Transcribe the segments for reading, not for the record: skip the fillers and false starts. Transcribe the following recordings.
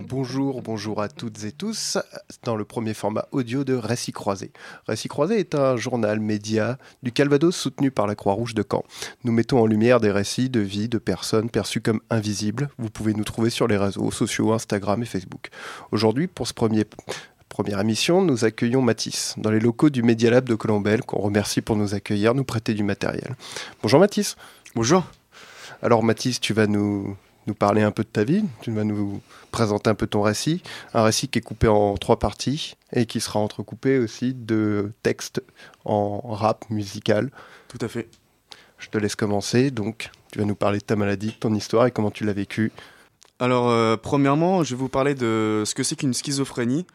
Bonjour à toutes et tous, dans le premier format audio de Récits croisés. Récits croisés est un journal média du Calvados soutenu par la Croix-Rouge de Caen. Nous mettons en lumière des récits de vie de personnes perçues comme invisibles. Vous pouvez nous trouver sur les réseaux sociaux, Instagram et Facebook. Aujourd'hui, pour ce première émission, nous accueillons Mathis, dans les locaux du Media Lab de Colombelle, qu'on remercie pour nous accueillir, nous prêter du matériel. Bonjour Mathis. Bonjour. Alors Mathis, tu vas nous parler un peu de ta vie, tu vas nous présenter un peu ton récit, un récit qui est coupé en 3 parties et qui sera entrecoupé aussi de textes en rap musical. Tout à fait. Je te laisse commencer, donc tu vas nous parler de ta maladie, de ton histoire et comment tu l'as vécue. Alors, premièrement, je vais vous parler de ce que c'est qu'une schizophrénie.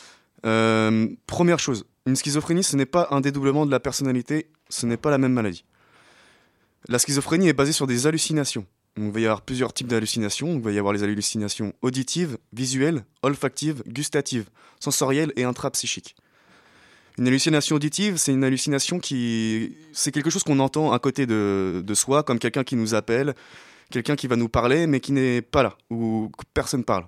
Première chose, une schizophrénie, ce n'est pas un dédoublement de la personnalité, ce n'est pas la même maladie. La schizophrénie est basée sur des hallucinations. Il va y avoir plusieurs types d'hallucinations. Il va y avoir les hallucinations auditives, visuelles, olfactives, gustatives, sensorielles et intrapsychiques. Une hallucination auditive, c'est une hallucination c'est quelque chose qu'on entend à côté de soi, comme quelqu'un qui nous appelle, quelqu'un qui va nous parler, mais qui n'est pas là, ou que personne parle.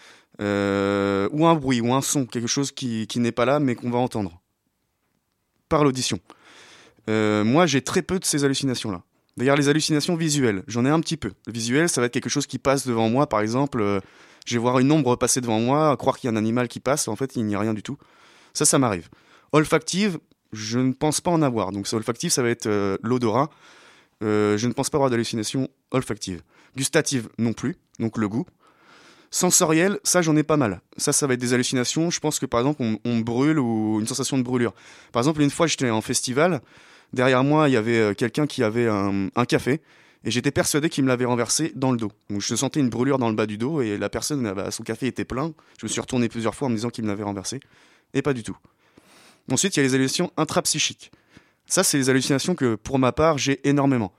Ou un bruit, ou un son, quelque chose qui n'est pas là, mais qu'on va entendre. Par l'audition. Moi, j'ai très peu de ces hallucinations-là. D'ailleurs, les hallucinations visuelles, j'en ai un petit peu. Le visuel, ça va être quelque chose qui passe devant moi, par exemple, je vais voir une ombre passer devant moi, croire qu'il y a un animal qui passe, en fait, il n'y a rien du tout. Ça m'arrive. Olfactive, je ne pense pas en avoir. Donc, olfactive, ça va être l'odorat. Je ne pense pas avoir d'hallucination olfactive. Gustative, non plus, donc le goût. Sensorielle, ça, j'en ai pas mal. Ça va être des hallucinations. Je pense que, par exemple, on brûle ou une sensation de brûlure. Par exemple, une fois, j'étais en festival. Derrière moi, il y avait quelqu'un qui avait un café et j'étais persuadé qu'il me l'avait renversé dans le dos. Donc je sentais une brûlure dans le bas du dos et la personne, son café était plein. Je me suis retourné plusieurs fois en me disant qu'il me l'avait renversé et pas du tout. Ensuite, il y a les hallucinations intrapsychiques. Ça, c'est les hallucinations que, pour ma part, j'ai énormément.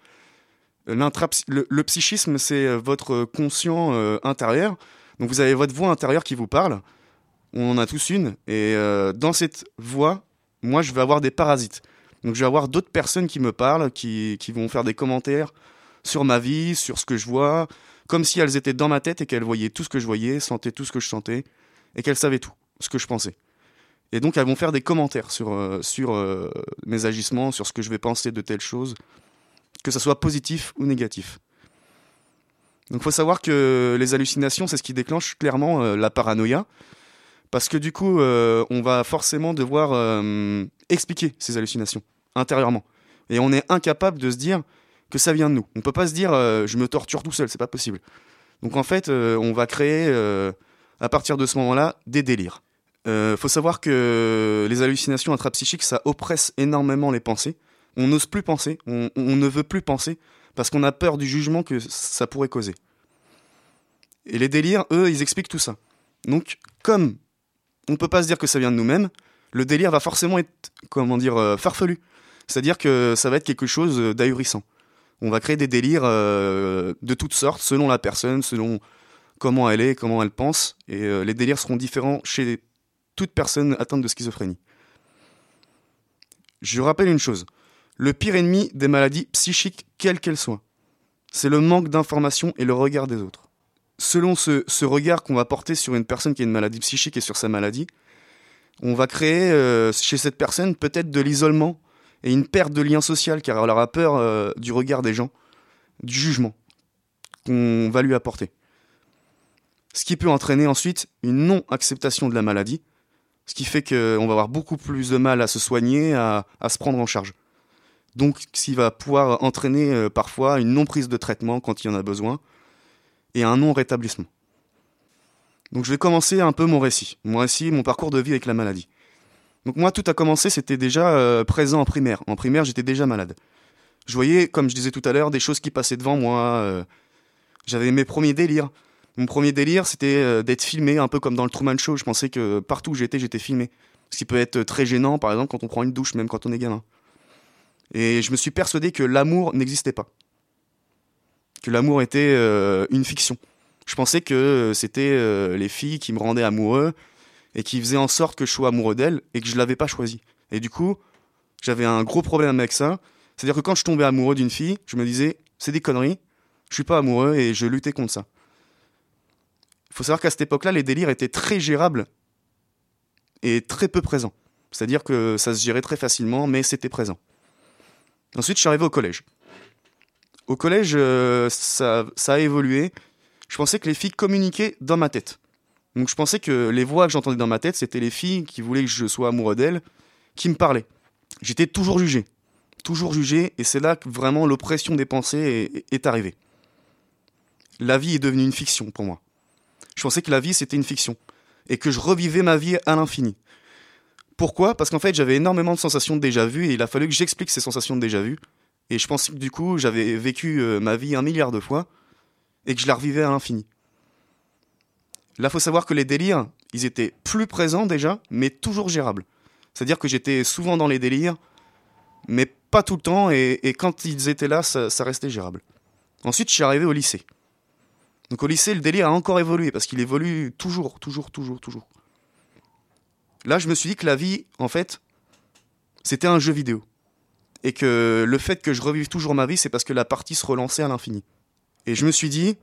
Le psychisme, c'est votre conscient intérieur. Donc vous avez votre voix intérieure qui vous parle. On en a tous une. Et dans cette voix, moi, je vais avoir des parasites. Donc je vais avoir d'autres personnes qui me parlent, qui vont faire des commentaires sur ma vie, sur ce que je vois, comme si elles étaient dans ma tête et qu'elles voyaient tout ce que je voyais, sentaient tout ce que je sentais, et qu'elles savaient tout ce que je pensais. Et donc elles vont faire des commentaires sur mes agissements, sur ce que je vais penser de telle chose, que ça soit positif ou négatif. Donc il faut savoir que les hallucinations, c'est ce qui déclenche clairement la paranoïa, parce que du coup, on va forcément devoir expliquer ces hallucinations intérieurement. Et on est incapable de se dire que ça vient de nous. On peut pas se dire je me torture tout seul, c'est pas possible. Donc en fait, on va créer à partir de ce moment-là des délires. Faut savoir que les hallucinations intrapsychiques, ça oppresse énormément les pensées. On n'ose plus penser, on ne veut plus penser parce qu'on a peur du jugement que ça pourrait causer. Et les délires, eux, ils expliquent tout ça. Donc comme on peut pas se dire que ça vient de nous-mêmes, le délire va forcément être, farfelu. C'est-à-dire que ça va être quelque chose d'ahurissant. On va créer des délires de toutes sortes, selon la personne, selon comment elle est, comment elle pense, et les délires seront différents chez toute personne atteinte de schizophrénie. Je rappelle une chose, le pire ennemi des maladies psychiques, quelles qu'elles soient, c'est le manque d'information et le regard des autres. Selon ce regard qu'on va porter sur une personne qui a une maladie psychique et sur sa maladie, on va créer chez cette personne peut-être de l'isolement et une perte de lien social car elle aura peur du regard des gens, du jugement qu'on va lui apporter. Ce qui peut entraîner ensuite une non-acceptation de la maladie, ce qui fait qu'on va avoir beaucoup plus de mal à se soigner, à se prendre en charge. Donc ce qui va pouvoir entraîner parfois une non-prise de traitement quand il y en a besoin et un non-rétablissement. Donc je vais commencer un peu mon récit, mon parcours de vie avec la maladie. Donc moi, tout a commencé, c'était déjà présent en primaire. En primaire, j'étais déjà malade. Je voyais, comme je disais tout à l'heure, des choses qui passaient devant moi. J'avais mes premiers délires. Mon premier délire, c'était d'être filmé, un peu comme dans le Truman Show. Je pensais que partout où j'étais filmé. Ce qui peut être très gênant, par exemple, quand on prend une douche, même quand on est gamin. Et je me suis persuadé que l'amour n'existait pas. Que l'amour était une fiction. Je pensais que c'était les filles qui me rendaient amoureux et qui faisaient en sorte que je sois amoureux d'elles et que je l'avais pas choisi. Et du coup, j'avais un gros problème avec ça. C'est-à-dire que quand je tombais amoureux d'une fille, je me disais, c'est des conneries, je suis pas amoureux et je luttais contre ça. Il faut savoir qu'à cette époque-là, les délires étaient très gérables et très peu présents. C'est-à-dire que ça se gérait très facilement, mais c'était présent. Ensuite, je suis arrivé au collège. Au collège, ça a évolué. Je pensais que les filles communiquaient dans ma tête. Donc je pensais que les voix que j'entendais dans ma tête, c'était les filles qui voulaient que je sois amoureux d'elles, qui me parlaient. J'étais toujours jugé, et c'est là que vraiment l'oppression des pensées est arrivée. La vie est devenue une fiction pour moi. Je pensais que la vie, c'était une fiction, et que je revivais ma vie à l'infini. Pourquoi ? Parce qu'en fait, j'avais énormément de sensations de déjà-vu, et il a fallu que j'explique ces sensations de déjà-vu. Et je pensais que du coup, j'avais vécu ma vie 1 milliard de fois, et que je la revivais à l'infini. Là, il faut savoir que les délires, ils étaient plus présents déjà, mais toujours gérables. C'est-à-dire que j'étais souvent dans les délires, mais pas tout le temps, et quand ils étaient là, ça restait gérable. Ensuite, je suis arrivé au lycée. Donc au lycée, le délire a encore évolué, parce qu'il évolue toujours. Là, je me suis dit que la vie, en fait, c'était un jeu vidéo. Et que le fait que je revive toujours ma vie, c'est parce que la partie se relançait à l'infini. Et je me suis dit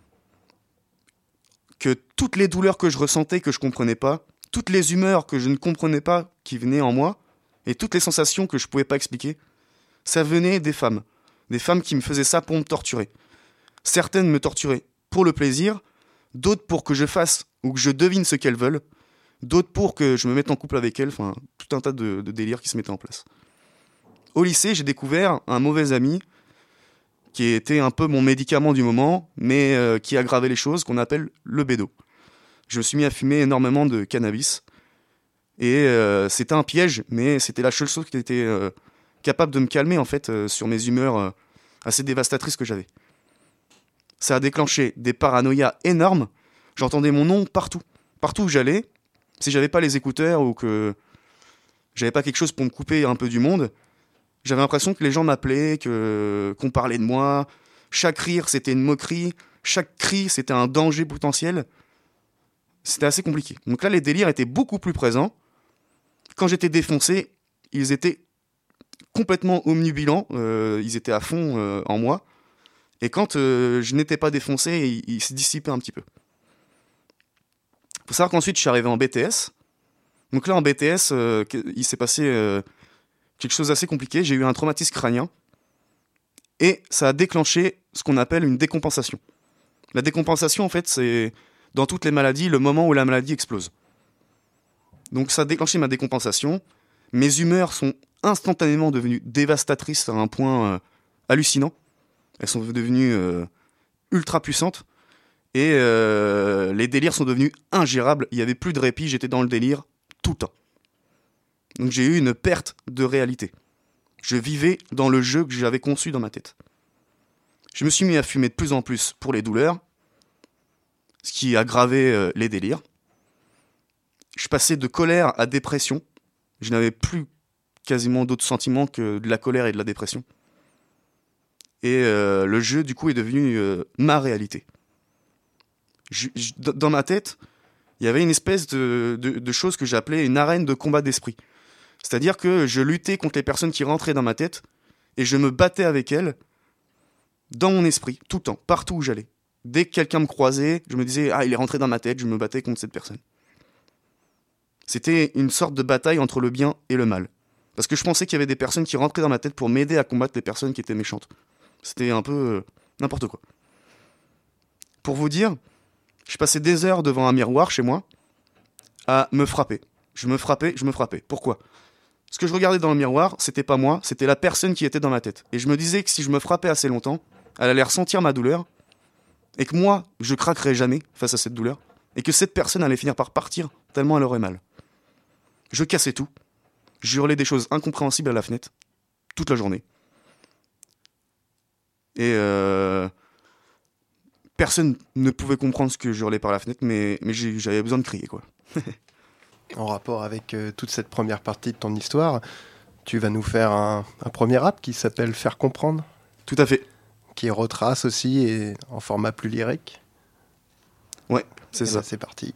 que toutes les douleurs que je ressentais, que je comprenais pas, toutes les humeurs que je ne comprenais pas, qui venaient en moi, et toutes les sensations que je pouvais pas expliquer, ça venait des femmes. Des femmes qui me faisaient ça pour me torturer. Certaines me torturaient pour le plaisir, d'autres pour que je fasse ou que je devine ce qu'elles veulent, d'autres pour que je me mette en couple avec elles, enfin, tout un tas de délires qui se mettaient en place. Au lycée, j'ai découvert un mauvais ami qui était un peu mon médicament du moment, mais qui aggravait les choses, qu'on appelle le bédo. Je me suis mis à fumer énormément de cannabis, et c'était un piège, mais c'était la seule chose qui était capable de me calmer, en fait, sur mes humeurs assez dévastatrices que j'avais. Ça a déclenché des paranoïas énormes, j'entendais mon nom partout où j'allais, si j'avais pas les écouteurs ou que j'avais pas quelque chose pour me couper un peu du monde, j'avais l'impression que les gens m'appelaient, qu'on parlait de moi. Chaque rire, c'était une moquerie. Chaque cri, c'était un danger potentiel. C'était assez compliqué. Donc là, les délires étaient beaucoup plus présents. Quand j'étais défoncé, ils étaient complètement omnubilants. Ils étaient à fond en moi. Et quand je n'étais pas défoncé, ils se dissipaient un petit peu. Il faut savoir qu'ensuite, je suis arrivé en BTS. Donc là, en BTS, il s'est passé quelque chose d'assez compliqué. J'ai eu un traumatisme crânien. Et ça a déclenché ce qu'on appelle une décompensation. La décompensation, en fait, c'est, dans toutes les maladies, le moment où la maladie explose. Donc ça a déclenché ma décompensation. Mes humeurs sont instantanément devenues dévastatrices à un point hallucinant. Elles sont devenues ultra puissantes. Et les délires sont devenus ingérables. Il n'y avait plus de répit, j'étais dans le délire tout le temps. Donc j'ai eu une perte de réalité. Je vivais dans le jeu que j'avais conçu dans ma tête. Je me suis mis à fumer de plus en plus pour les douleurs, ce qui aggravait les délires. Je passais de colère à dépression. Je n'avais plus quasiment d'autres sentiments que de la colère et de la dépression. Et le jeu, du coup, est devenu ma réalité. Dans ma tête, il y avait une espèce de chose que j'appelais une arène de combat d'esprit. C'est-à-dire que je luttais contre les personnes qui rentraient dans ma tête et je me battais avec elles dans mon esprit, tout le temps, partout où j'allais. Dès que quelqu'un me croisait, je me disais « Ah, il est rentré dans ma tête », je me battais contre cette personne. C'était une sorte de bataille entre le bien et le mal. Parce que je pensais qu'il y avait des personnes qui rentraient dans ma tête pour m'aider à combattre les personnes qui étaient méchantes. C'était un peu n'importe quoi. Pour vous dire, je passais des heures devant un miroir chez moi à me frapper. Je me frappais. Pourquoi ? Ce que je regardais dans le miroir, c'était pas moi, c'était la personne qui était dans ma tête. Et je me disais que si je me frappais assez longtemps, elle allait ressentir ma douleur, et que moi, je craquerais jamais face à cette douleur, et que cette personne allait finir par partir tellement elle aurait mal. Je cassais tout, je hurlais des choses incompréhensibles à la fenêtre, toute la journée. Et personne ne pouvait comprendre ce que je hurlais par la fenêtre, mais j'avais besoin de crier, quoi. En rapport avec toute cette première partie de ton histoire, tu vas nous faire un premier rap qui s'appelle « Faire comprendre ». Tout à fait. Qui retrace aussi et en format plus lyrique. Ouais, c'est ça. Ben, c'est parti.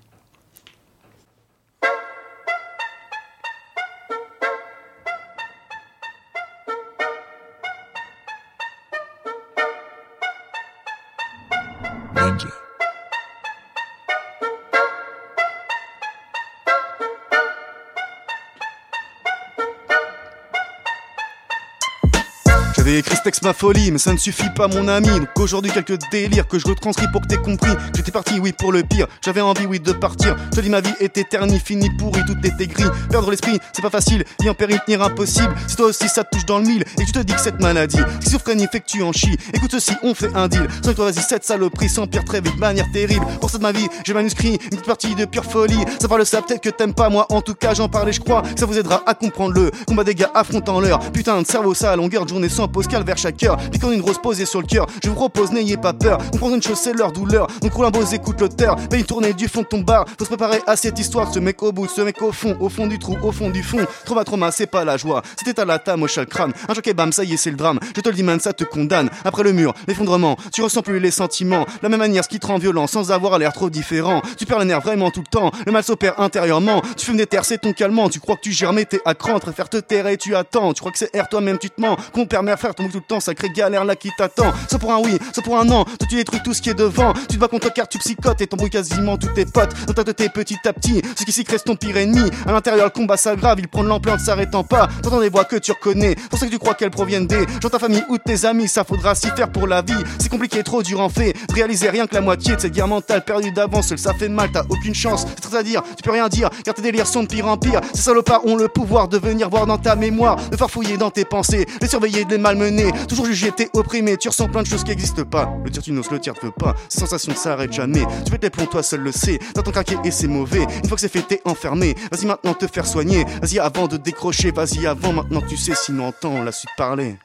J'avais écrit ce texte ma folie, mais ça ne suffit pas mon ami. Donc aujourd'hui quelques délires que je retranscris pour que t'aies compris. J'étais parti, oui, pour le pire. J'avais envie, oui, de partir. Je te dis ma vie était ternie, finie, pourrie, tout était gris. Perdre l'esprit, c'est pas facile, vie en péril, tenir impossible. Si toi aussi ça te touche dans le mille et que tu te dis que cette maladie, schizophrénie fait que tu en chies. Écoute ceci, on fait un deal. Sans toi vas-y, cette saloperie s'empire très vite, de manière terrible. Pour ça de ma vie, j'ai manuscrit une petite partie de pure folie. Ça parle ça, peut-être que t'aimes pas, moi en tout cas j'en parlais, je crois que ça vous aidera à comprendre le combat des gars affrontant leur putain de cerveau, ça à longueur de journée sans pause, calvaire chaque heure. Puis quand une rose posée sur le cœur, je vous propose, n'ayez pas peur. Comprendre une chose, c'est leur douleur. Donc roule un beau, écoute l'auteur. Paye une tournée du fond de ton bar. Faut se préparer à cette histoire. Ce mec au bout, ce mec au fond du trou, au fond du fond. Trauma, c'est pas la joie. C'était à la table, au le crâne. Un choc et bam, ça y est, c'est le drame. Je te le dis, man, ça te condamne. Après le mur, l'effondrement, tu ressens plus les sentiments. La même manière, ce qui te rend violent, sans avoir l'air trop différent. Tu perds les nerfs vraiment tout le temps. Le mal s'opère intérieurement. Tu fumes des terres, c'est ton calmant. Tu crois que tu gères, mais t'es à cran. Préfère te taire et tu attends. Tu crois que c'est R, toi-même, tu te mens. Compère, mère, frère, ton tout le temps, sacré galère là qui t'attend. Soit pour un oui, soit pour un non. Toi, tu détruis tout ce qui est devant. Tu te bats contre car tu psychotes et t'embrouilles quasiment tous tes potes. Dans ta tête petit à petit, ce qui s'y reste ton pire ennemi. À l'intérieur, le combat s'aggrave, il prend de l'ampleur ne s'arrêtant pas. T'entends des voix que tu reconnais. Pour ça que tu crois qu'elles proviennent des gens de ta famille ou de tes amis. Ça faudra s'y faire pour la vie. C'est compliqué, trop dur en fait. De réaliser rien que la moitié de cette guerre mentale perdue d'avance. Seul ça fait mal, t'as aucune chance. C'est très à dire, tu peux rien dire. Car tes délires sont de pire en pire. Ces salopards ont le pouvoir de venir voir dans ta mémoire, de farfouiller dans tes pensées, les surveiller, de les malmener. Toujours jugé, t'es opprimé. Tu ressens plein de choses qui existent pas. Le tir tu n'oses, le tir te veut pas. Ces sensations ne s'arrêtent jamais. Tu pètes les plombs, toi seul le sais. T'entends craquer et c'est mauvais. Une fois que c'est fait, t'es enfermé. Vas-y maintenant te faire soigner. Vas-y avant de décrocher. Vas-y avant, maintenant tu sais, sinon entends la suite parler.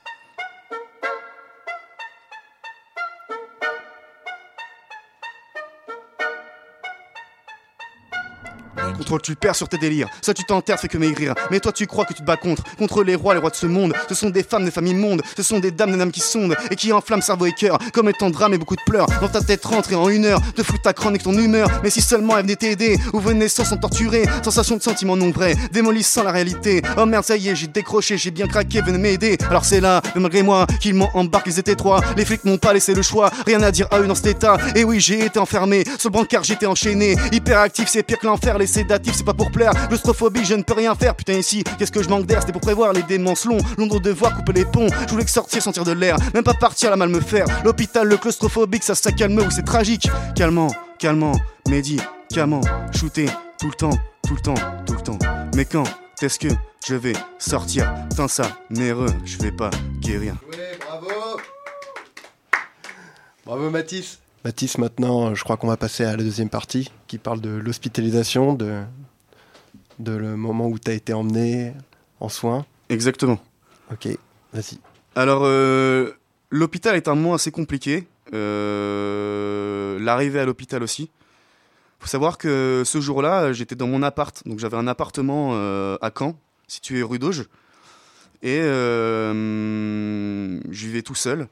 Contrôle, tu le perds sur tes délires. Ça, tu t'enterres, fais que maigrir. Mais toi, tu crois que tu te bats contre les rois de ce monde. Ce sont des femmes, des familles mondes. Ce sont des dames, des âmes qui sondent et qui enflamment cerveau et cœur. Comme étant drame et beaucoup de pleurs. Dans ta tête rentrée en 1 heure. Te foutre ta chronique, ton humeur. Mais si seulement elle venait t'aider. Ou venait sans s'en torturer. Sensation de sentiments non vrais. Démolissant la réalité. Oh merde, ça y est, j'ai décroché, j'ai bien craqué, venez m'aider. Alors c'est là, mais malgré moi, qu'ils m'ont embarqué, ils étaient 3. Les flics m'ont pas laissé le choix. Rien à dire à eux dans cet état. Et oui, j'ai été enfermé. Sur le brancard, j'étais enchaîné. Hyperactif, c'est pire que l'enfer. Les sédatifs, c'est pas pour plaire. Claustrophobie, je ne peux rien faire. Putain, ici, qu'est-ce que je manque d'air? C'était pour prévoir les démences longs. L'ombre de voir couper les ponts. Je voulais que sortir, sentir de l'air. Même pas partir, la mal me faire. L'hôpital, le claustrophobique, ça calme ou c'est tragique. Calmant, médicamment. Shooter tout le temps. Mais quand est-ce que je vais sortir? Putain, ça m'éreux, je vais pas guérir. Ouais, bravo! Bravo Mathis. Mathis, maintenant, je crois qu'on va passer à la deuxième partie qui parle de l'hospitalisation, de le moment où tu as été emmené en soins. Exactement. Ok, vas-y. Alors, l'hôpital est un moment assez compliqué. L'arrivée à l'hôpital aussi. Faut savoir que ce jour-là, j'étais dans mon appart. Donc j'avais un appartement à Caen, situé rue d'Auge. Et je vivais tout seul.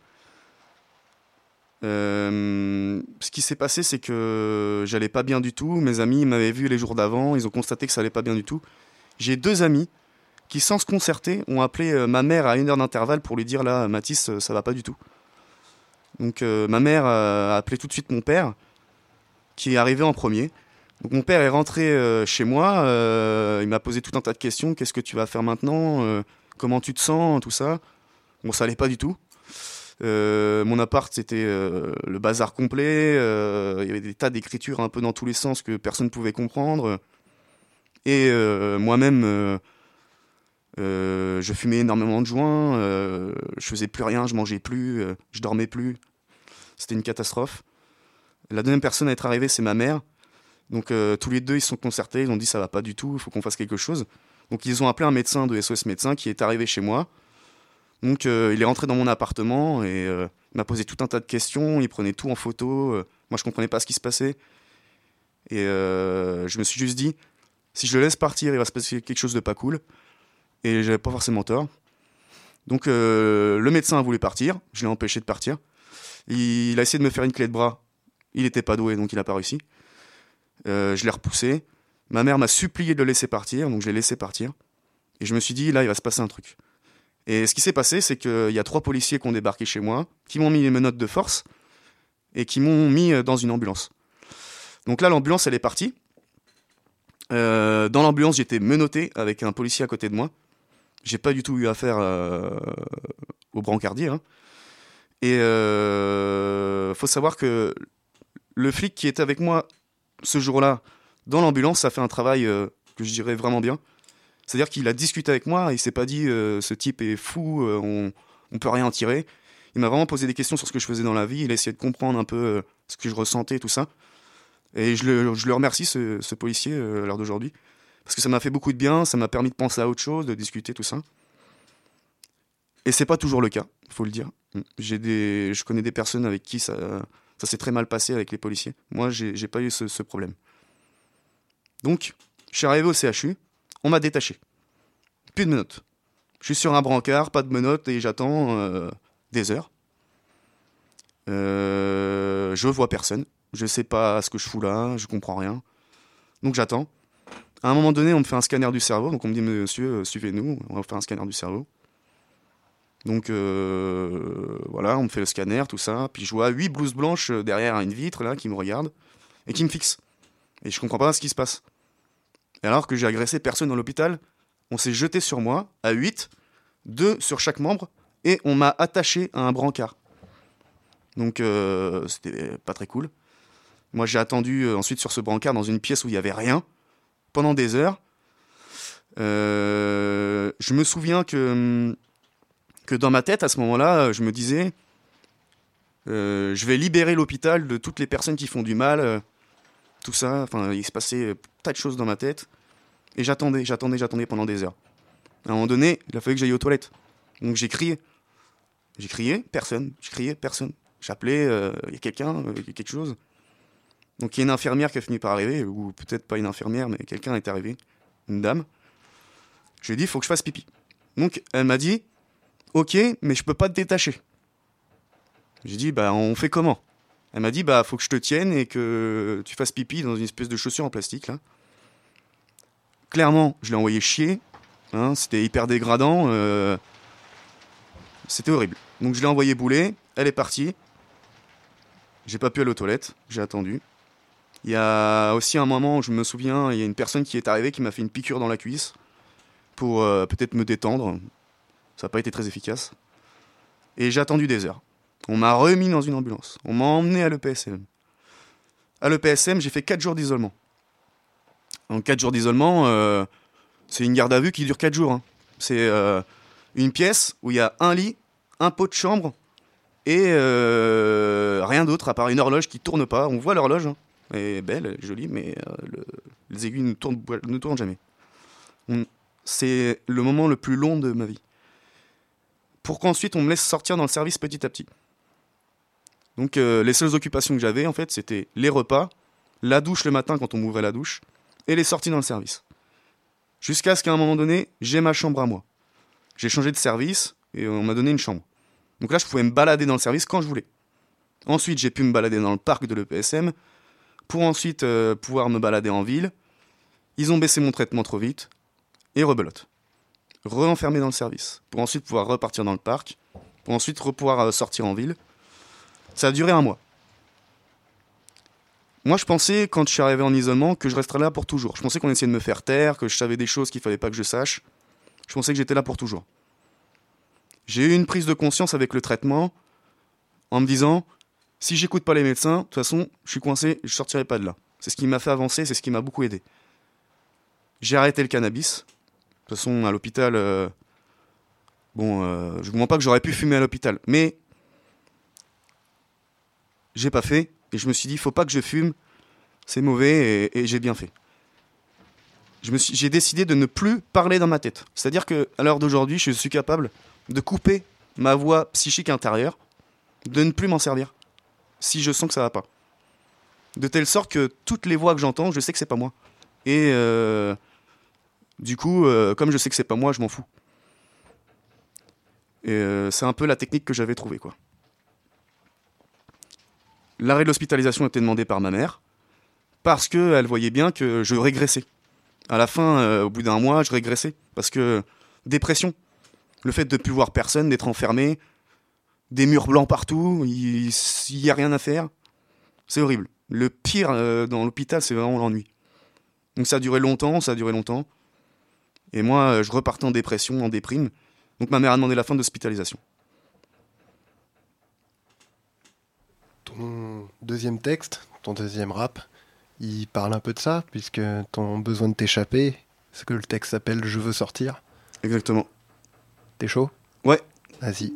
Ce qui s'est passé, c'est que j'allais pas bien du tout. Mes amis m'avaient vu les jours d'avant, ils ont constaté que ça allait pas bien du tout. J'ai 2 amis qui, sans se concerter, ont appelé ma mère à 1 heure d'intervalle pour lui dire là, Mathis, ça va pas du tout. Donc ma mère a appelé tout de suite mon père, qui est arrivé en premier. Donc mon père est rentré chez moi, il m'a posé tout un tas de questions. Qu'est-ce que tu vas faire maintenant? Comment tu te sens? Tout ça. Bon, ça allait pas du tout. Mon appart, c'était le bazar complet. Il y avait des tas d'écritures un peu dans tous les sens que personne ne pouvait comprendre. Et moi-même, je fumais énormément de joints. Je faisais plus rien, je mangeais plus, je dormais plus. C'était une catastrophe. La deuxième personne à être arrivée, c'est ma mère. Donc tous les deux, ils se sont concertés. Ils ont dit ça va pas du tout, il faut qu'on fasse quelque chose. Donc ils ont appelé un médecin de SOS Médecins qui est arrivé chez moi. Donc il est rentré dans mon appartement et il m'a posé tout un tas de questions, il prenait tout en photo, moi je comprenais pas ce qui se passait. Et je me suis juste dit, si je le laisse partir, il va se passer quelque chose de pas cool. Et j'avais pas forcément tort. Donc le médecin a voulu partir, je l'ai empêché de partir. Il a essayé de me faire une clé de bras, il était pas doué donc il a pas réussi. Je l'ai repoussé, ma mère m'a supplié de le laisser partir, donc je l'ai laissé partir. Et je me suis dit, là il va se passer un truc. Et ce qui s'est passé, c'est qu'il y a 3 policiers qui ont débarqué chez moi, qui m'ont mis les menottes de force et qui m'ont mis dans une ambulance. Donc là, l'ambulance, elle est partie. Dans l'ambulance, j'étais menotté avec un policier à côté de moi. J'ai pas du tout eu affaire au brancardier. Hein. Et faut savoir que le flic qui était avec moi ce jour-là dans l'ambulance, ça fait un travail que je dirais vraiment bien. C'est-à-dire qu'il a discuté avec moi, il s'est pas dit ce type est fou, on peut rien en tirer. Il m'a vraiment posé des questions sur ce que je faisais dans la vie, il a essayé de comprendre un peu ce que je ressentais, tout ça. Et je le remercie, ce policier, à l'heure d'aujourd'hui, parce que ça m'a fait beaucoup de bien, ça m'a permis de penser à autre chose, de discuter, tout ça. Et c'est pas toujours le cas, faut le dire. Je connais des personnes avec qui ça s'est très mal passé avec les policiers. Moi, j'ai pas eu ce problème. Donc, je suis arrivé au CHU, on m'a détaché. Plus de menottes. Je suis sur un brancard, pas de menottes, et j'attends des heures. Je vois personne. Je sais pas ce que je fous là, je comprends rien. Donc j'attends. À un moment donné, on me fait un scanner du cerveau. Donc on me dit, monsieur, suivez-nous, on va faire un scanner du cerveau. Donc voilà, on me fait le scanner, tout ça. Puis je vois 8 blouses blanches derrière une vitre là qui me regardent et qui me fixent. Et je comprends pas ce qui se passe. Et alors que j'ai agressé personne dans l'hôpital, on s'est jeté sur moi à 8, 2 sur chaque membre, et on m'a attaché à un brancard. Donc c'était pas très cool. Moi j'ai attendu ensuite sur ce brancard dans une pièce où il n'y avait rien, pendant des heures. Je me souviens que dans ma tête, à ce moment-là, je me disais, je vais libérer l'hôpital de toutes les personnes qui font du mal, tout ça. Enfin, il se passait tas de choses dans ma tête. Et j'attendais pendant des heures. À un moment donné, il a fallu que j'aille aux toilettes. Donc j'ai crié. J'ai crié, personne. J'appelais, il y a quelqu'un, il y a quelque chose. Donc il y a une infirmière qui a fini par arriver, ou peut-être pas une infirmière, mais quelqu'un est arrivé, une dame. Je lui ai dit, il faut que je fasse pipi. Donc elle m'a dit, ok, mais je peux pas te détacher. J'ai dit, bah on fait comment? Elle m'a dit, bah faut que je te tienne et que tu fasses pipi dans une espèce de chaussure en plastique, là. Clairement, je l'ai envoyé chier, hein, c'était hyper dégradant, c'était horrible. Donc je l'ai envoyé bouler, elle est partie. J'ai pas pu aller aux toilettes, j'ai attendu. Il y a aussi un moment où je me souviens, il y a une personne qui est arrivée qui m'a fait une piqûre dans la cuisse pour peut-être me détendre. Ça n'a pas été très efficace. Et j'ai attendu des heures. On m'a remis dans une ambulance. On m'a emmené à l'EPSM. À l'EPSM, j'ai fait 4 jours d'isolement. En 4 jours d'isolement, c'est une garde à vue qui dure 4 jours. Hein. C'est une pièce où il y a un lit, un pot de chambre et rien d'autre à part une horloge qui tourne pas. On voit l'horloge, hein. Elle est belle, elle est jolie, mais les aiguilles ne tournent jamais. C'est le moment le plus long de ma vie. Pour qu'ensuite on me laisse sortir dans le service petit à petit. Donc les seules occupations que j'avais, en fait, c'était les repas, la douche le matin quand on m'ouvrait la douche, et les sorties dans le service. Jusqu'à ce qu'à un moment donné, j'ai ma chambre à moi. J'ai changé de service et on m'a donné une chambre. Donc là, je pouvais me balader dans le service quand je voulais. Ensuite, j'ai pu me balader dans le parc de l'EPSM pour ensuite pouvoir me balader en ville. Ils ont baissé mon traitement trop vite et rebelote. Re-enfermé dans le service pour ensuite pouvoir repartir dans le parc, pour ensuite pouvoir sortir en ville. Ça a duré 1 mois. Moi, je pensais, quand je suis arrivé en isolement, que je resterais là pour toujours. Je pensais qu'on essayait de me faire taire, que je savais des choses qu'il fallait pas que je sache. Je pensais que j'étais là pour toujours. J'ai eu une prise de conscience avec le traitement, en me disant, si j'écoute pas les médecins, de toute façon, je suis coincé, je sortirai pas de là. C'est ce qui m'a fait avancer, c'est ce qui m'a beaucoup aidé. J'ai arrêté le cannabis. De toute façon, à l'hôpital, je vous mens pas que j'aurais pu fumer à l'hôpital, mais j'ai pas fait. Et je me suis dit, faut pas que je fume, c'est mauvais, et j'ai bien fait. J'ai décidé de ne plus parler dans ma tête. C'est-à-dire qu'à l'heure d'aujourd'hui, je suis capable de couper ma voix psychique intérieure, de ne plus m'en servir, si je sens que ça va pas. De telle sorte que toutes les voix que j'entends, je sais que c'est pas moi. Et du coup, comme je sais que c'est pas moi, je m'en fous. Et c'est un peu la technique que j'avais trouvée, quoi. L'arrêt de l'hospitalisation était demandé par ma mère parce qu'elle voyait bien que je régressais. À la fin, au bout d'1 mois, je régressais parce que dépression, le fait de ne plus voir personne, d'être enfermé, des murs blancs partout, il n'y a rien à faire, c'est horrible. Le pire dans l'hôpital, c'est vraiment l'ennui. Donc ça a duré longtemps. Et moi, je repartais en dépression, en déprime. Donc ma mère a demandé la fin de l'hospitalisation. Ton deuxième texte, ton deuxième rap, il parle un peu de ça, puisque ton besoin de t'échapper, ce que le texte s'appelle Je veux sortir. Exactement. T'es chaud? Ouais. Vas-y.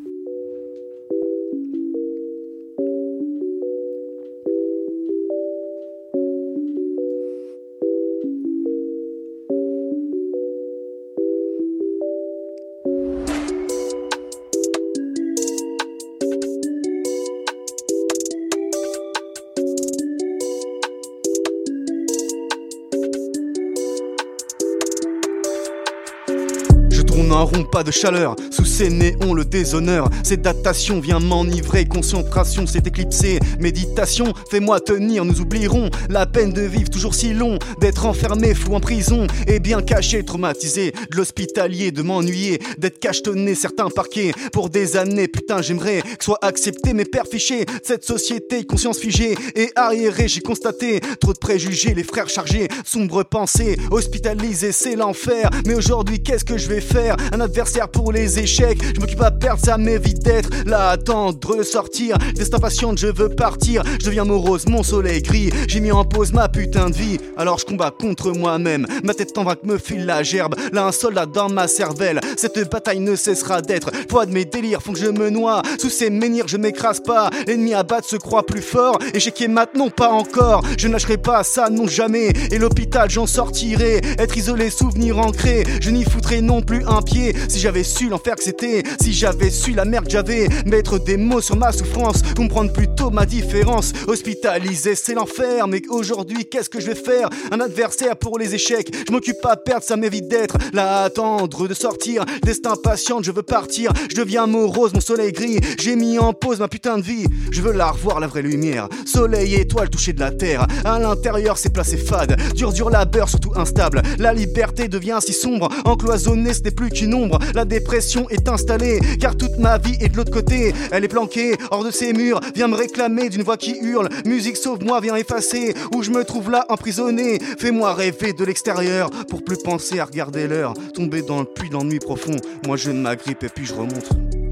Un rond, pas de chaleur, sous ces néons le déshonneur. Cette datation vient m'enivrer, concentration s'est éclipsée. Méditation, fais-moi tenir, nous oublierons la peine de vivre toujours si long. D'être enfermé, fou en prison, et bien caché, traumatisé. De l'hospitalier, de m'ennuyer, d'être cachetonné certains parquets. Pour des années, putain j'aimerais que soit accepté mes pères fichés. Cette société, conscience figée et arriérée, j'ai constaté trop de préjugés, les frères chargés, sombres pensées. Hospitalisé, c'est l'enfer, mais aujourd'hui qu'est-ce que je vais faire? Un adversaire pour les échecs, je m'occupe à perdre, ça m'évite d'être là, attendre de sortir. Destin patiente, je veux partir, je deviens morose, mon soleil gris. J'ai mis en pause ma putain de vie, alors je combats contre moi-même. Ma tête en vrac me file la gerbe, là un soldat dans ma cervelle. Cette bataille ne cessera d'être, poids de mes délires font que je me noie. Sous ces menhirs, je m'écrase pas, l'ennemi à battre se croit plus fort. Échec et maintenant pas encore, je ne lâcherai pas ça, non jamais. Et l'hôpital, j'en sortirai, être isolé, souvenir ancré. Je n'y foutrai non plus un pied. Si j'avais su l'enfer que c'était, si j'avais su la merde que j'avais, mettre des mots sur ma souffrance, comprendre plutôt ma différence. Hospitalisé c'est l'enfer, mais aujourd'hui qu'est-ce que je vais faire? Un adversaire pour les échecs, je m'occupe à perdre, ça m'évite d'être là à attendre de sortir. Destin patiente, je veux partir, je deviens morose, mon soleil gris. J'ai mis en pause ma putain de vie, je veux la revoir la vraie lumière. Soleil et étoile touchées de la terre, à l'intérieur c'est placé fade, dur labeur surtout instable. La liberté devient si sombre, encloisonnée ce n'est plus qu'une ombre. La dépression est installée, car toute ma vie est de l'autre côté. Elle est planquée hors de ces murs, viens me réclamer d'une voix qui hurle. Musique sauve-moi, viens effacer où je me trouve là emprisonné. Fais-moi rêver de l'extérieur pour plus penser à regarder l'heure. Tomber dans le puits d'ennui profond, moi je m'agrippe et puis je remonte.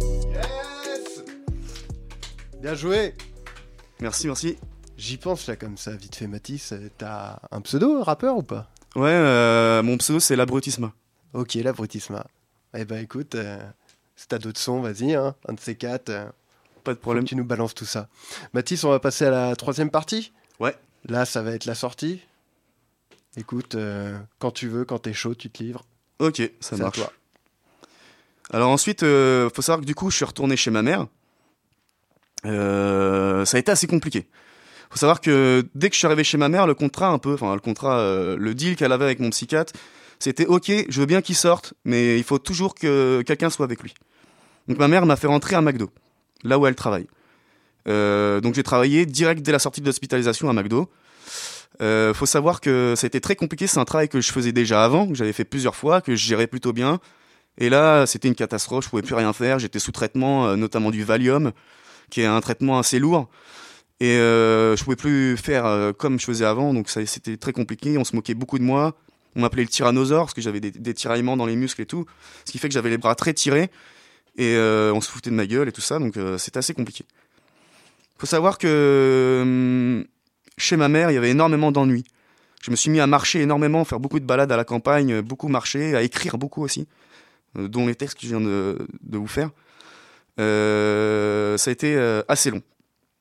Yes! Bien joué! Merci. J'y pense là comme ça, vite fait Mathis. T'as un pseudo, rappeur ou pas? Ouais, mon pseudo c'est l'abrutisme. Ok, l'abrutisme. Eh ben écoute, si t'as d'autres sons, vas-y, hein, un de ces quatre. Pas de problème. Tu nous balances tout ça. Mathis, on va passer à la troisième partie. Ouais. Là, ça va être la sortie. Écoute, quand tu veux, quand t'es chaud, tu te livres. Ok, ça C'est marche. à toi. Alors ensuite, faut savoir que du coup, je suis retourné chez ma mère. Ça a été assez compliqué. Faut savoir que dès que je suis arrivé chez ma mère, le deal qu'elle avait avec mon psychiatre, c'était ok, je veux bien qu'il sorte, mais il faut toujours que quelqu'un soit avec lui. Donc ma mère m'a fait rentrer à McDo, là où elle travaille. Donc j'ai travaillé direct dès la sortie de l'hospitalisation à McDo. Faut savoir que ça a été très compliqué, c'est un travail que je faisais déjà avant, que j'avais fait plusieurs fois, que je gérais plutôt bien. Et là, c'était une catastrophe, je pouvais plus rien faire, j'étais sous traitement, notamment du Valium, qui est un traitement assez lourd. Et je pouvais plus faire comme je faisais avant, donc c'était très compliqué, on se moquait beaucoup de moi. On m'appelait le tyrannosaure parce que j'avais des tiraillements dans les muscles et tout, ce qui fait que j'avais les bras très tirés et on se foutait de ma gueule et tout ça, donc c'était assez compliqué. Faut savoir que chez ma mère, il y avait énormément d'ennuis. Je me suis mis à marcher énormément, faire beaucoup de balades à la campagne, beaucoup marcher, à écrire beaucoup aussi, dont les textes que je viens de vous faire. Ça a été assez long.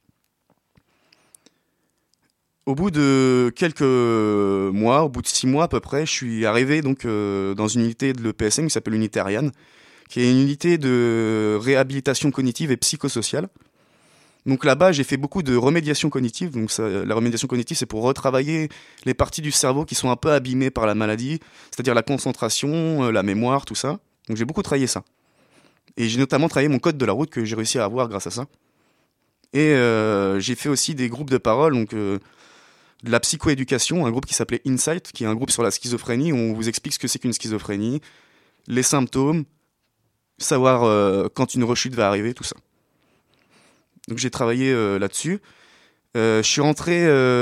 Au bout de quelques mois, au bout de 6 mois à peu près, je suis arrivé donc dans une unité de l'EPSM qui s'appelle l'unité Ariane, qui est une unité de réhabilitation cognitive et psychosociale. Donc là-bas, j'ai fait beaucoup de remédiation cognitive. Donc la remédiation cognitive, c'est pour retravailler les parties du cerveau qui sont un peu abîmées par la maladie, c'est-à-dire la concentration, la mémoire, tout ça. Donc j'ai beaucoup travaillé ça. Et j'ai notamment travaillé mon code de la route que j'ai réussi à avoir grâce à ça. Et j'ai fait aussi des groupes de parole, donc de la psychoéducation, un groupe qui s'appelait Insight, qui est un groupe sur la schizophrénie, où on vous explique ce que c'est qu'une schizophrénie, les symptômes, savoir quand une rechute va arriver, tout ça. Donc j'ai travaillé là-dessus. Je suis rentré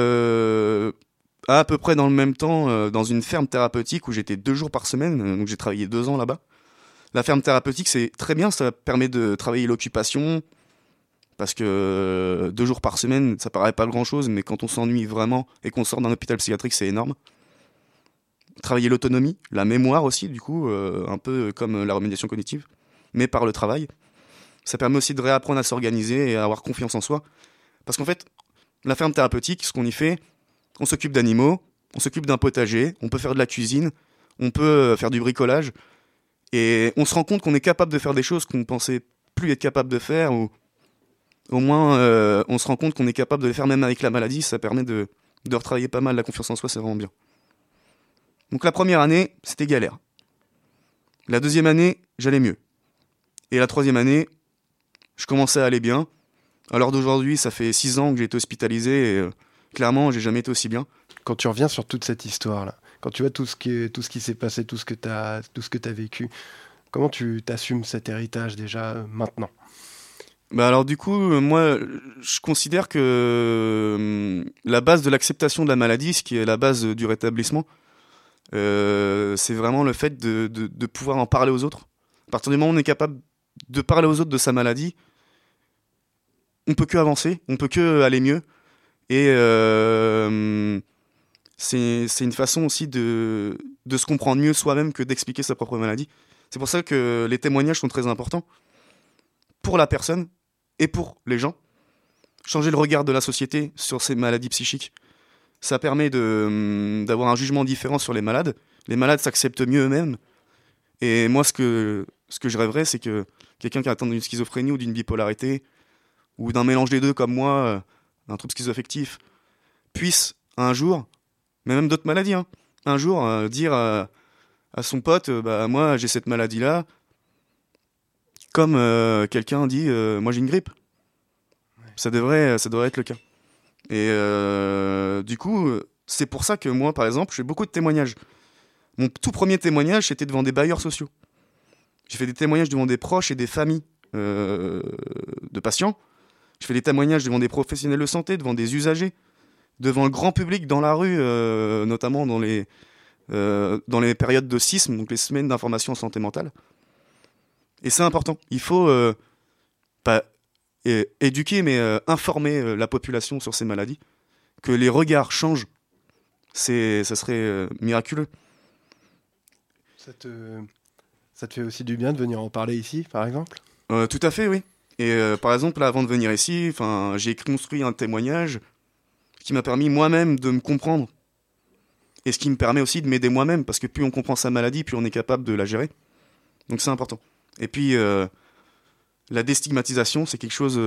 à peu près dans le même temps dans une ferme thérapeutique où j'étais 2 jours par semaine, donc j'ai travaillé 2 ans là-bas. La ferme thérapeutique, c'est très bien, ça permet de travailler l'occupation, Parce que 2 jours par semaine, ça paraît pas grand-chose, mais quand on s'ennuie vraiment et qu'on sort d'un hôpital psychiatrique, c'est énorme. Travailler l'autonomie, la mémoire aussi, du coup, un peu comme la remédiation cognitive, mais par le travail. Ça permet aussi de réapprendre à s'organiser et à avoir confiance en soi. Parce qu'en fait, la ferme thérapeutique, ce qu'on y fait, on s'occupe d'animaux, on s'occupe d'un potager, on peut faire de la cuisine, on peut faire du bricolage, et on se rend compte qu'on est capable de faire des choses qu'on ne pensait plus être capable de faire, ou au moins on se rend compte qu'on est capable de les faire même avec la maladie. Ça permet de retravailler pas mal la confiance en soi, c'est vraiment bien. Donc la première année, c'était galère. La deuxième année, j'allais mieux. Et la troisième année, je commençais à aller bien. À l'heure d'aujourd'hui, ça fait 6 ans que j'ai été hospitalisé et clairement, j'ai jamais été aussi bien. Quand tu reviens sur toute cette histoire-là, quand tu vois tout ce qui s'est passé, tout ce que tu as vécu, comment tu t'assumes cet héritage déjà maintenant? Bah alors du coup, moi, je considère que la base de l'acceptation de la maladie, ce qui est la base du rétablissement, c'est vraiment le fait de pouvoir en parler aux autres. À partir du moment où on est capable de parler aux autres de sa maladie, on peut que avancer, on peut que aller mieux. Et c'est une façon aussi de se comprendre mieux soi-même que d'expliquer sa propre maladie. C'est pour ça que les témoignages sont très importants pour la personne et pour les gens. Changer le regard de la société sur ces maladies psychiques, ça permet d'avoir un jugement différent sur les malades. Les malades s'acceptent mieux eux-mêmes. Et moi, ce que je rêverais, c'est que quelqu'un qui a atteint d'une schizophrénie ou d'une bipolarité, ou d'un mélange des deux comme moi, d'un trouble schizoaffectif, puisse un jour, mais même d'autres maladies, hein, un jour dire à son pote, bah moi j'ai cette maladie-là, comme quelqu'un dit, moi j'ai une grippe. Ouais. Ça devrait être le cas. Et du coup, c'est pour ça que moi, par exemple, j'ai beaucoup de témoignages. Mon tout premier témoignage, c'était devant des bailleurs sociaux. J'ai fait des témoignages devant des proches et des familles de patients. Je fais des témoignages devant des professionnels de santé, devant des usagers, devant le grand public dans la rue, notamment dans les périodes de SISM, donc les semaines d'information en santé mentale. Et c'est important. Il faut pas éduquer, mais informer la population sur ces maladies. Que les regards changent, ça serait miraculeux. Ça te fait aussi du bien de venir en parler ici, par exemple ? Tout à fait, oui. Et par exemple, là, avant de venir ici, j'ai construit un témoignage qui m'a permis moi-même de me comprendre. Et ce qui me permet aussi de m'aider moi-même, parce que plus on comprend sa maladie, plus on est capable de la gérer. Donc c'est important. Et puis, la déstigmatisation, c'est quelque chose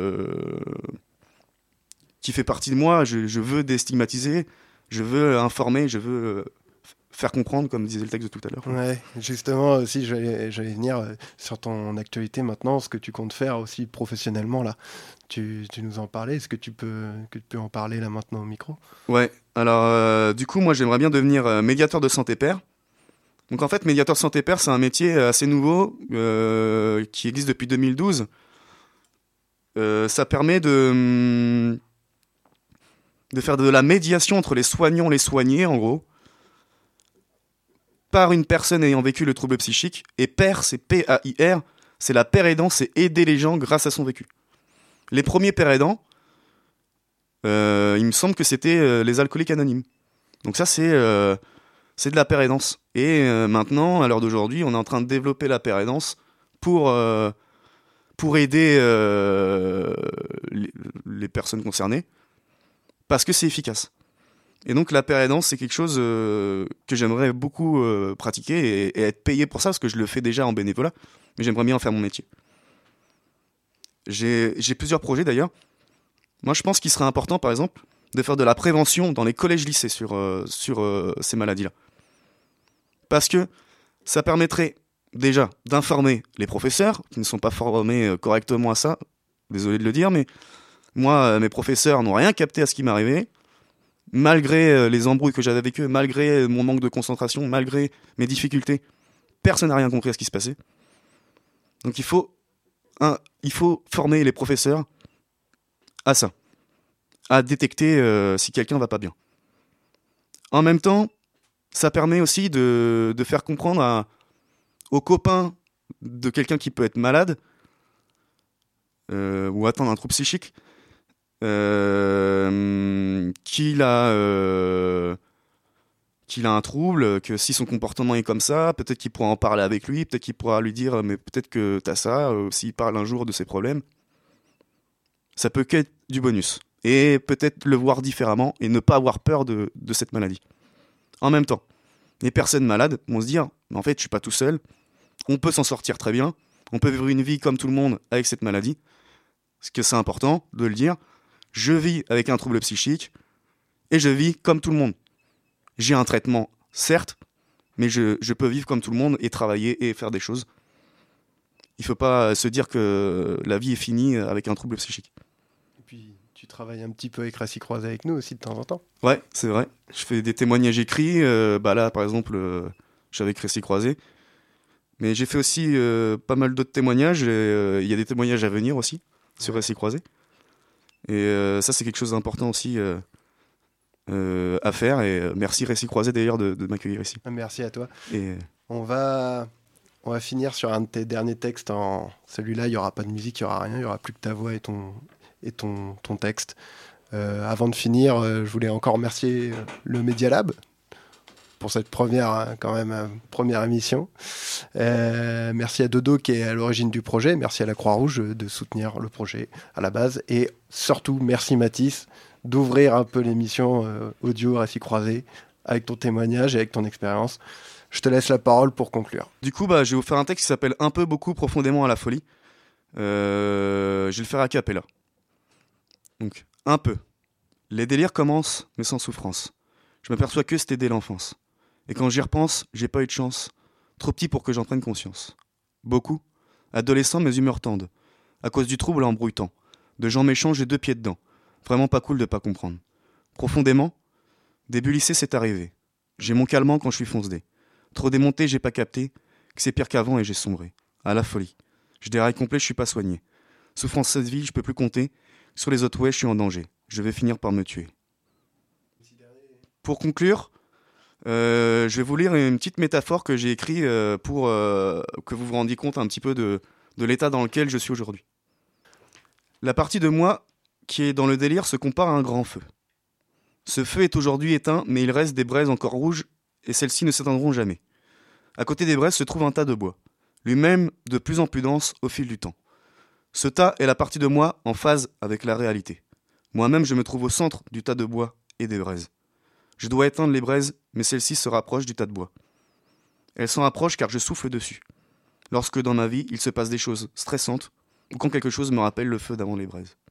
qui fait partie de moi. Je veux déstigmatiser, je veux informer, je veux faire comprendre, comme disait le texte de tout à l'heure. Ouais, justement, aussi, j'allais venir sur ton actualité maintenant, ce que tu comptes faire aussi professionnellement, là. Tu nous en parlais, est-ce que tu peux en parler là maintenant au micro ? Ouais, alors du coup, moi j'aimerais bien devenir médiateur de santé pair. Donc en fait, médiateur de santé pair, c'est un métier assez nouveau qui existe depuis 2012. Ça permet de faire de la médiation entre les soignants et les soignés, en gros, par une personne ayant vécu le trouble psychique. Et pair, c'est P-A-I-R, c'est la paire aidant, c'est aider les gens grâce à son vécu. Les premiers pères aidants, il me semble que c'était les alcooliques anonymes. Donc ça, c'est de la paire aidance. Et maintenant, à l'heure d'aujourd'hui, on est en train de développer la paire aidance pour aider les personnes concernées, parce que c'est efficace. Et donc la paire aidance, c'est quelque chose que j'aimerais beaucoup pratiquer et être payé pour ça, parce que je le fais déjà en bénévolat, mais j'aimerais bien en faire mon métier. J'ai plusieurs projets d'ailleurs. Moi, je pense qu'il serait important, par exemple, de faire de la prévention dans les collèges-lycées sur ces maladies-là. Parce que ça permettrait déjà d'informer les professeurs, qui ne sont pas formés correctement à ça. Désolé de le dire, mais moi, mes professeurs n'ont rien capté à ce qui m'arrivait. Malgré les embrouilles que j'avais avec eux, malgré mon manque de concentration, malgré mes difficultés, personne n'a rien compris à ce qui se passait. Donc il faut former les professeurs à ça, à détecter si quelqu'un va pas bien. En même temps, ça permet aussi de faire comprendre aux copains de quelqu'un qui peut être malade ou atteint d'un trouble psychique, qu'il a un trouble, que si son comportement est comme ça, peut-être qu'il pourra en parler avec lui, peut-être qu'il pourra lui dire mais peut-être que t'as ça, s'il parle un jour de ses problèmes. Ça peut qu'être du bonus. Et peut-être le voir différemment et ne pas avoir peur de cette maladie. En même temps, les personnes malades vont se dire mais en fait je suis pas tout seul, on peut s'en sortir très bien, on peut vivre une vie comme tout le monde avec cette maladie. Parce que c'est important de le dire, je vis avec un trouble psychique et je vis comme tout le monde. J'ai un traitement, certes, mais je peux vivre comme tout le monde et travailler et faire des choses. Il ne faut pas se dire que la vie est finie avec un trouble psychique. Et puis, tu travailles un petit peu avec Récits Croisés avec nous aussi de temps en temps. Ouais, c'est vrai. Je fais des témoignages écrits. Là, par exemple, je suis avec Récits Croisés. Mais j'ai fait aussi pas mal d'autres témoignages. Il y a des témoignages à venir aussi sur Récits Croisés. Et ça, c'est quelque chose d'important aussi à faire. Et merci Récits Croisés d'ailleurs de m'accueillir ici. Merci à toi. Et... On va finir sur un de tes derniers textes. Celui-là, il n'y aura pas de musique, il n'y aura rien. Il n'y aura plus que ta voix et ton texte. Avant de finir, je voulais encore remercier le Media Lab pour cette première émission. Merci à Dodo qui est à l'origine du projet. Merci à la Croix-Rouge de soutenir le projet à la base. Et surtout, merci Mathis d'ouvrir un peu l'émission audio Récits Croisés avec ton témoignage et avec ton expérience. Je te laisse la parole pour conclure. Du coup, je vais vous faire un texte qui s'appelle Un peu, beaucoup, profondément à la folie. Je vais le faire a cappella. Donc, un peu. Les délires commencent, mais sans souffrance. Je m'aperçois que c'était dès l'enfance. Et quand j'y repense, j'ai pas eu de chance. Trop petit pour que j'en prenne conscience. Beaucoup. Adolescent, mes humeurs tendent. À cause du trouble embrouillant. De gens méchants, j'ai 2 pieds dedans. Vraiment pas cool de pas comprendre. Profondément, début lycée, c'est arrivé. J'ai mon calmant quand je suis foncedé. Trop démonté, j'ai pas capté que c'est pire qu'avant et j'ai sombré. À la folie. Je déraille complet, je suis pas soigné. Souffrance cette vie, je peux plus compter. Sur les autres, ouais, je suis en danger. Je vais finir par me tuer. Pour conclure, je vais vous lire une petite métaphore que j'ai écrite pour que vous vous rendiez compte un petit peu de l'état dans lequel je suis aujourd'hui. La partie de moi qui est dans le délire se compare à un grand feu. Ce feu est aujourd'hui éteint, mais il reste des braises encore rouges et celles-ci ne s'éteindront jamais. À côté des braises se trouve un tas de bois, lui-même de plus en plus dense au fil du temps. Ce tas est la partie de moi en phase avec la réalité. Moi-même, je me trouve au centre du tas de bois et des braises. Je dois éteindre les braises, mais celles-ci se rapprochent du tas de bois. Elles s'en rapprochent car je souffle dessus. Lorsque dans ma vie, il se passe des choses stressantes, ou quand quelque chose me rappelle le feu d'avant les braises.